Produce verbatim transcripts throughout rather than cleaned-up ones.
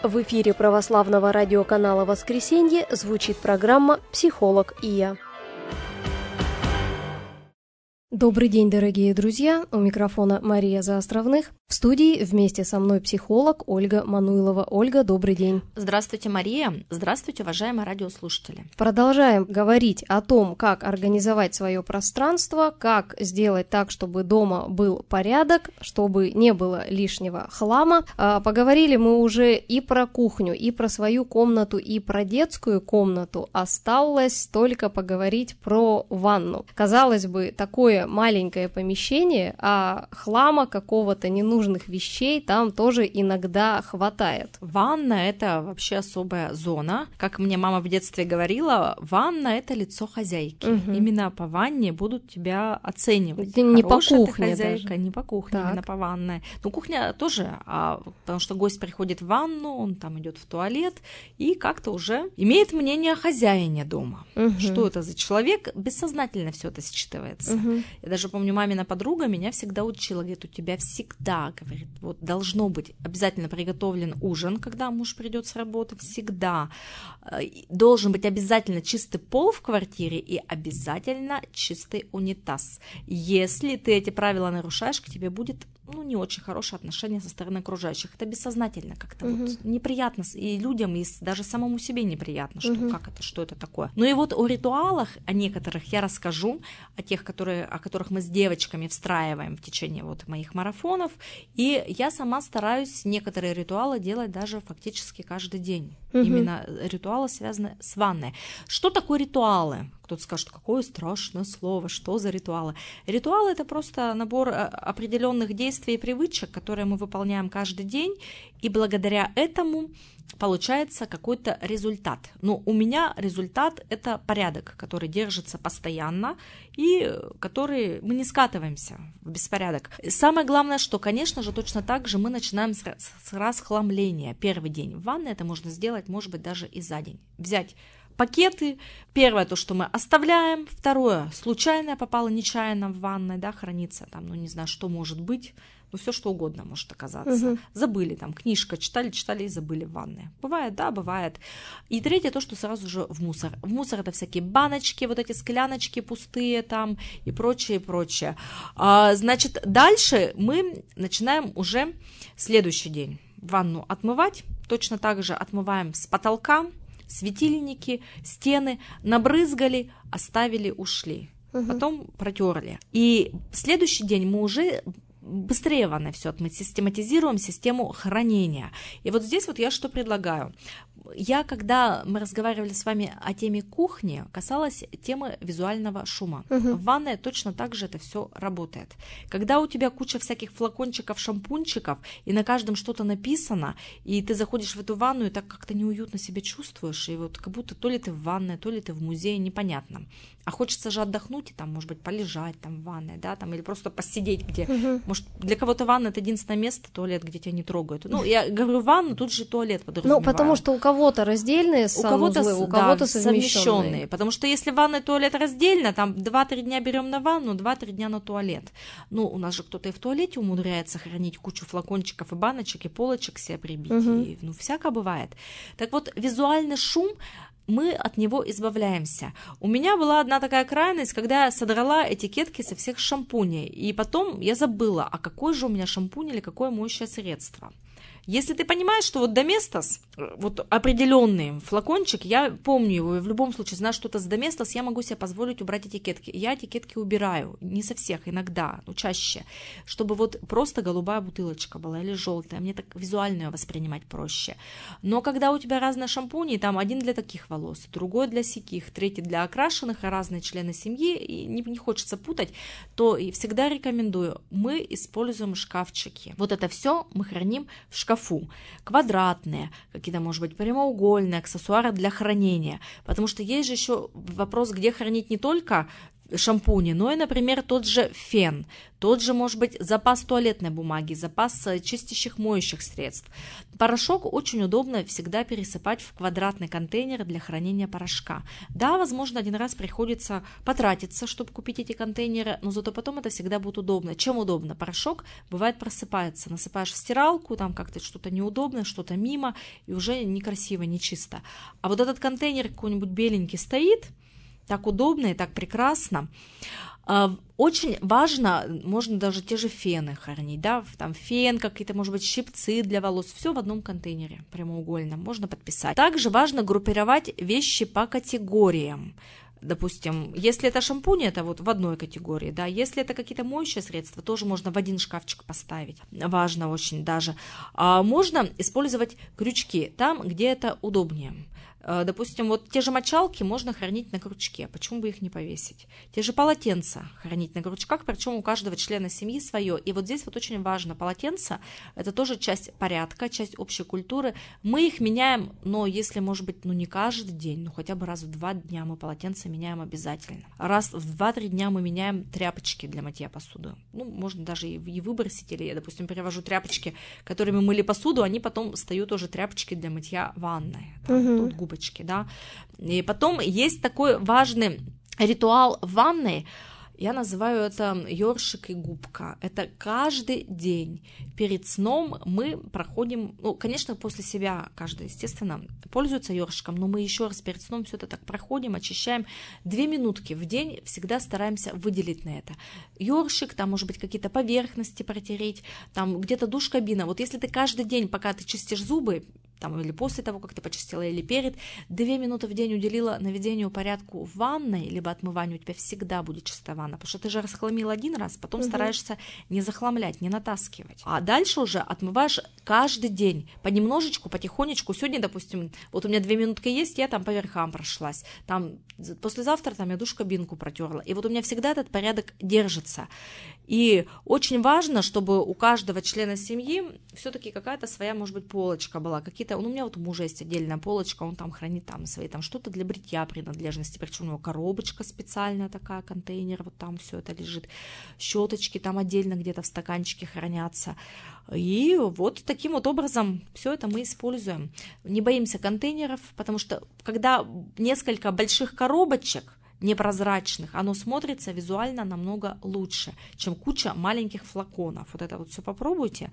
В эфире православного радиоканала «Воскресенье» звучит программа «Психолог и я». Добрый день, дорогие друзья! У микрофона Мария Заостровных. В студии вместе со мной психолог Ольга Мануилова. Ольга, добрый день. Здравствуйте, Мария. Здравствуйте, уважаемые радиослушатели. Продолжаем говорить о том, как организовать свое пространство, как сделать так, чтобы дома был порядок, чтобы не было лишнего хлама. Поговорили мы уже и про кухню, и про свою комнату, и про детскую комнату. Осталось только поговорить про ванну. Казалось бы, такое маленькое помещение, а хлама какого-то ненужных вещей там тоже иногда хватает. Ванна — это вообще особая зона. Как мне мама в детстве говорила, ванна — это лицо хозяйки. Угу. Именно по ванне будут тебя оценивать. Не по кухне хозяйка, даже. Не по кухне, так. Именно по ванной. Ну, кухня тоже, а, потому что гость приходит в ванну, он там идет в туалет и как-то уже имеет мнение о хозяине дома. Угу. Что это за человек? Бессознательно все это считывается. Угу. Я даже помню, мамина подруга меня всегда учила, говорит, у тебя всегда, говорит, вот должно быть обязательно приготовлен ужин, когда муж придет с работы, всегда должен быть обязательно чистый пол в квартире и обязательно чистый унитаз. Если ты эти правила нарушаешь, к тебе будет ну, не очень хорошее отношение со стороны окружающих. Это бессознательно как-то uh-huh. вот неприятно, и людям, и даже самому себе неприятно, что uh-huh. как это, что это такое. Ну и вот о ритуалах, о некоторых я расскажу, о тех, которые, о которых мы с девочками встраиваем в течение вот моих марафонов, и я сама стараюсь некоторые ритуалы делать даже фактически каждый день. Uh-huh. Именно ритуалы связаны с ванной. Что такое ритуалы? Кто-то скажет, какое страшное слово, что за ритуалы? Ритуалы — это просто набор определенных действий и привычек, которые мы выполняем каждый день, и благодаря этому получается какой-то результат. Но у меня результат — это порядок, который держится постоянно, и который мы не скатываемся в беспорядок. Самое главное, что, конечно же, точно так же мы начинаем с, с расхламления. Первый день в ванной это можно сделать, может быть, даже и за день. Взять пакеты. Первое, то, что мы оставляем. Второе, случайно попало нечаянно в ванной, да, хранится там, ну, не знаю, что может быть. Ну, все что угодно может оказаться. Угу. Забыли, там, книжка читали, читали и забыли в ванной. Бывает, да, бывает. И третье, то, что сразу же в мусор. В мусор это всякие баночки, вот эти скляночки пустые там и прочее, и прочее. А, значит, дальше мы начинаем уже следующий день ванну отмывать. Точно так же отмываем с потолка, светильники, стены, набрызгали, оставили, ушли. Угу. Потом протерли. И следующий день мы уже быстрее ванной все отмыть, систематизируем систему хранения. И вот здесь вот я что предлагаю. Я, когда мы разговаривали с вами о теме кухни, касалась темы визуального шума. Uh-huh. В ванной точно так же это все работает. Когда у тебя куча всяких флакончиков, шампунчиков, и на каждом что-то написано, и ты заходишь в эту ванну, и так как-то неуютно себя чувствуешь, и вот как будто то ли ты в ванной, то ли ты в музее, непонятно. А хочется же отдохнуть, и там, может быть, полежать там в ванной, да, там, или просто посидеть, где, uh-huh. может, для кого-то ванна — это единственное место, туалет, где тебя не трогают. Ну, я говорю ванну, тут же туалет подразумеваю. Ну, потому что у кого-то раздельные санузлы, у кого-то да, совмещенные. совмещенные. Потому что если ванна и туалет раздельно, там два-три дня берем на ванну, два-три дня на туалет. Ну, у нас же кто-то и в туалете умудряется хранить кучу флакончиков и баночек, и полочек себе прибить. Uh-huh. И, ну, всяко бывает. Так вот, визуальный шум, мы от него избавляемся. У меня была одна такая крайность, когда я содрала этикетки со всех шампуней, и потом я забыла, а какой же у меня шампунь или какое моющее средство. Если ты понимаешь, что вот Доместос, вот определенный флакончик, я помню его, и в любом случае знаю, что это за Доместос, я могу себе позволить убрать этикетки. Я этикетки убираю, не со всех, иногда, но чаще, чтобы вот просто голубая бутылочка была или желтая, мне так визуально ее воспринимать проще. Но когда у тебя разные шампуни, там один для таких волос, другой для сяких, третий для окрашенных, а разные члены семьи, и не, не хочется путать, то и всегда рекомендую, мы используем шкафчики. Вот это все мы храним в шкафчике. Квадратные, какие-то, может быть, прямоугольные аксессуары для хранения. Потому что есть же еще вопрос, где хранить не только шампуни, но и, например, тот же фен, тот же, может быть, запас туалетной бумаги, запас чистящих, моющих средств. Порошок очень удобно всегда пересыпать в квадратный контейнер для хранения порошка. Да, возможно, один раз приходится потратиться, чтобы купить эти контейнеры, но зато потом это всегда будет удобно. Чем удобно? Порошок бывает просыпается, насыпаешь в стиралку, там как-то что-то неудобное, что-то мимо, и уже некрасиво, не чисто. А вот этот контейнер какой-нибудь беленький стоит, так удобно и так прекрасно. Очень важно, можно даже те же фены хранить, да, там фен, какие-то, может быть, щипцы для волос, все в одном контейнере прямоугольном, можно подписать. Также важно группировать вещи по категориям. Допустим, если это шампунь, это вот в одной категории, да, если это какие-то моющие средства, тоже можно в один шкафчик поставить, важно очень даже. А можно использовать крючки там, где это удобнее. Допустим, вот те же мочалки можно хранить на крючке, почему бы их не повесить? Те же полотенца хранить на крючках, причем у каждого члена семьи свое. И вот здесь вот очень важно, полотенца – это тоже часть порядка, часть общей культуры. Мы их меняем, но если, может быть, ну не каждый день, ну хотя бы раз в два дня мы полотенца меняем обязательно. Раз в два-три дня мы меняем тряпочки для мытья посуды. Ну, можно даже и выбросить, или я, допустим, перевожу тряпочки, которыми мыли посуду, они потом стают уже тряпочки для мытья ванной. Там, угу. Тут губы. Да? И потом есть такой важный ритуал в ванной, я называю это ёршик и губка. Это каждый день перед сном мы проходим, ну, конечно, после себя каждый, естественно, пользуется ёршиком, но мы еще раз перед сном все это так проходим, очищаем. Две минутки в день всегда стараемся выделить на это. Ёршик, там, может быть, какие-то поверхности протереть, там где-то душ-кабина. Вот если ты каждый день, пока ты чистишь зубы, там, или после того, как ты почистила, или перед, две минуты в день уделила наведению порядку в ванной, либо отмыванию, у тебя всегда будет чистая ванна, потому что ты же расхламил один раз, потом угу. стараешься не захламлять, не натаскивать. А дальше уже отмываешь каждый день, понемножечку, потихонечку. Сегодня, допустим, вот у меня две минутки есть, я там по верхам прошлась, там послезавтра там я душ-кабинку протерла, и вот у меня всегда этот порядок держится. И очень важно, чтобы у каждого члена семьи все-таки какая-то своя, может быть, полочка была, какие-то, ну, у меня вот у мужа есть отдельная полочка, он там хранит там свои, там что-то для бритья принадлежности, причем у него коробочка специальная такая, контейнер, вот там все это лежит, щеточки там отдельно где-то в стаканчике хранятся, и вот таким вот образом все это мы используем. Не боимся контейнеров, потому что когда несколько больших коробочек непрозрачных, оно смотрится визуально намного лучше, чем куча маленьких флаконов. Вот это вот все попробуйте,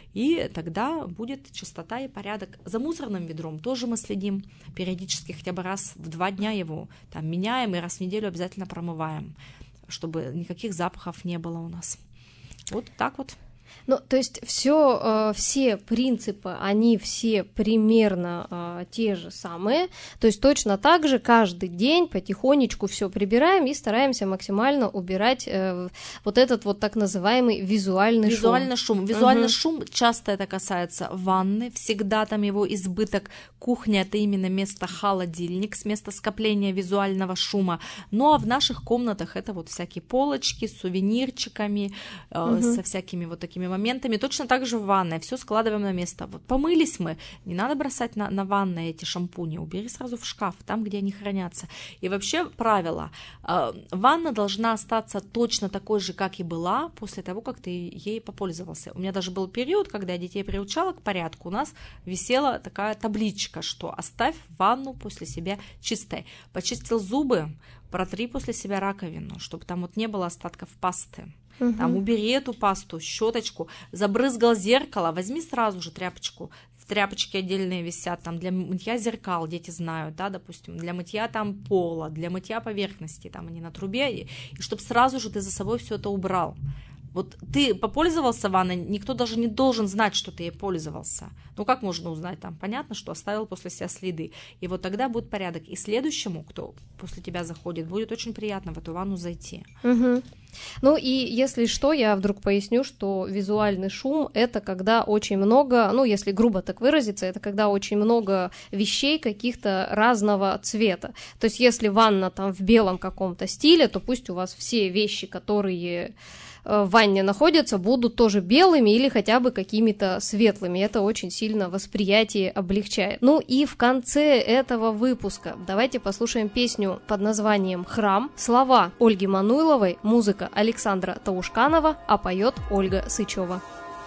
и тогда будет чистота и порядок. За мусорным ведром тоже мы следим периодически, хотя бы раз в два дня его там меняем, и раз в неделю обязательно промываем, чтобы никаких запахов не было у нас. Вот так вот. Ну, то есть все, все принципы, они все примерно а, те же самые, то есть точно так же каждый день потихонечку все прибираем и стараемся максимально убирать э, вот этот вот так называемый визуальный, визуальный шум. шум. Визуальный угу. шум, часто это касается ванны, всегда там его избыток. Кухня – это именно место холодильник, с места скопления визуального шума. Ну, а в наших комнатах это вот всякие полочки с сувенирчиками, э, угу. со всякими вот такими моментами. Точно так же в ванной. Все складываем на место. Вот помылись мы, не надо бросать на, на ванной эти шампуни, убери сразу в шкаф, там, где они хранятся. И вообще правило, э, ванна должна остаться точно такой же, как и была, после того, как ты ей попользовался. У меня даже был период, когда я детей приучала к порядку, у нас висела такая табличка, что оставь ванну после себя чистой. Почистил зубы, протри после себя раковину, чтобы там вот не было остатков пасты. Угу. Там убери эту пасту, щеточку, забрызгал зеркало, возьми сразу же тряпочку. Тряпочки отдельные висят, там для мытья зеркал, дети знают, да, допустим, для мытья там пола, для мытья поверхности, там они на трубе, и, и чтобы сразу же ты за собой все это убрал. Вот ты попользовался ванной, никто даже не должен знать, что ты ей пользовался. Ну как можно узнать? Там понятно, что оставил после себя следы. И вот тогда будет порядок. И следующему, кто после тебя заходит, будет очень приятно в эту ванну зайти. Угу. Ну и если что, я вдруг поясню, что визуальный шум – это когда очень много, ну если грубо так выразиться, это когда очень много вещей каких-то разного цвета. То есть если ванна там в белом каком-то стиле, то пусть у вас все вещи, которые в ванне находятся, будут тоже белыми или хотя бы какими-то светлыми. Это очень сильно восприятие облегчает. Ну и в конце этого выпуска давайте послушаем песню под названием «Храм». Слова Ольги Мануйловой, музыка Александра Таушканова, а поет Ольга Сычева.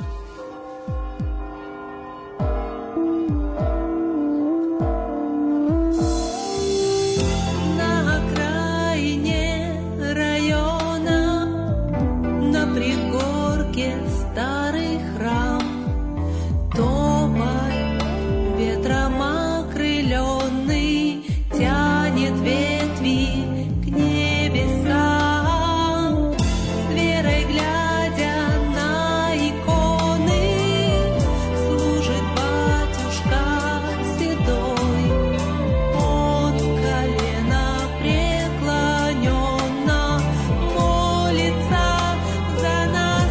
Старый храм, тополь ветром окрыленный тянет ветви к небесам, с верой глядя на иконы, служит батюшка седой, от колена преклоненно молится за нас.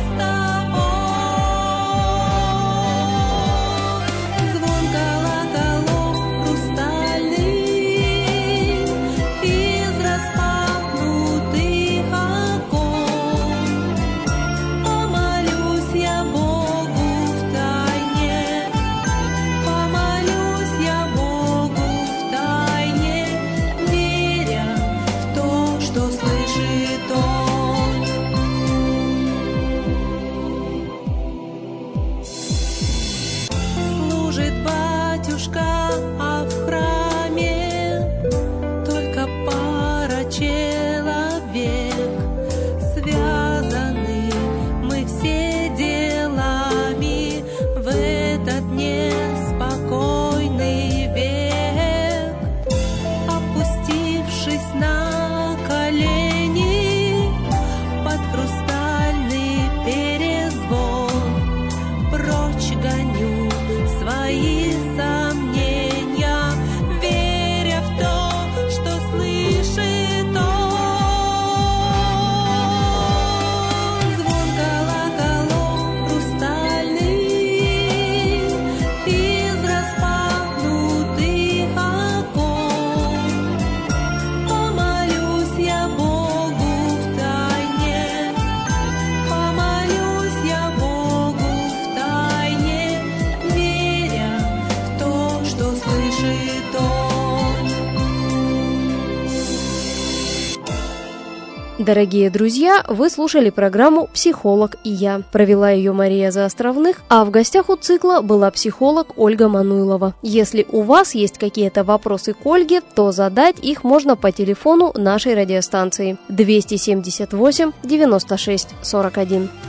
А в храме только пара человек, связаны мы все делами в этот неспокойный век, опустившись на колени под хрустальный перезвон, прочь гоню свои сомнения, веря в то, что слышит он. Звон колоколов хрустальный из распахнутых окон. Помолюсь я Богу втайне, помолюсь я Богу втайне, веря в то, что слышит он. Дорогие друзья, вы слушали программу «Психолог и я». Провела ее Мария Заостровных, а в гостях у цикла была психолог Ольга Мануйлова. Если у вас есть какие-то вопросы к Ольге, то задать их можно по телефону нашей радиостанции двести семьдесят восемь девяносто шесть сорок один.